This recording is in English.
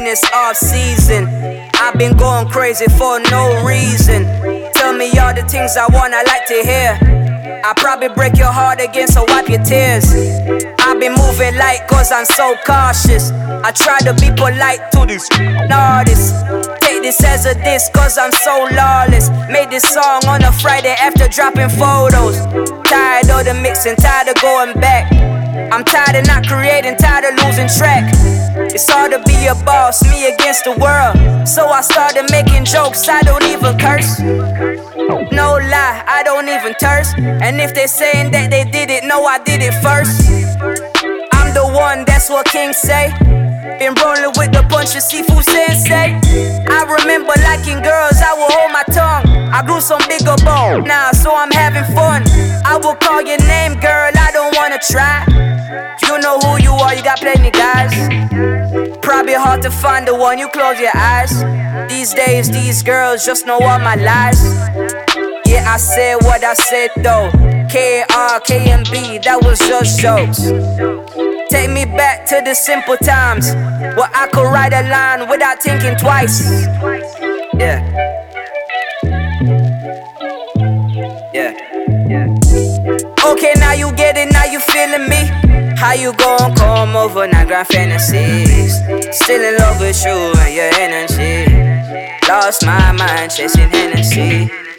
it's off season. I've been going crazy for no reason. Tell me all the things I want, I like to hear. I probably break your heart again, so wipe your tears. I've been moving light cause I'm so cautious. I try to be polite to these artists. Take this as a diss cause I'm so lawless. Made this song on a Friday after dropping photos. Tired of the mixing, tired of going back. I'm tired of not creating, tired of losing track. It's hard to be a boss, me against the world. So I started making jokes, I don't even curse. No lie, I don't even curse. And if they're saying that they did it, no, I did it first. I'm the one, that's what kings say. Been rolling with the bunch of seafood sensei. I remember liking girls, I will hold my tongue. I grew some bigger bone now, so I'm having fun. I will call your name, girl, I don't wanna try. You know who you are, you got plenty guys. Probably hard to find the one, you close your eyes. These days, these girls just know all my lies. Yeah, I said what I said though. K-R-K-M-B, that was just jokes. Take me back to the simple times where I could write a line without thinking twice. Yeah. Okay, now you get it, now you feeling me. How you gon' come over, now grand fantasies. Still in love with you and your energy. Lost my mind chasing Hennessy.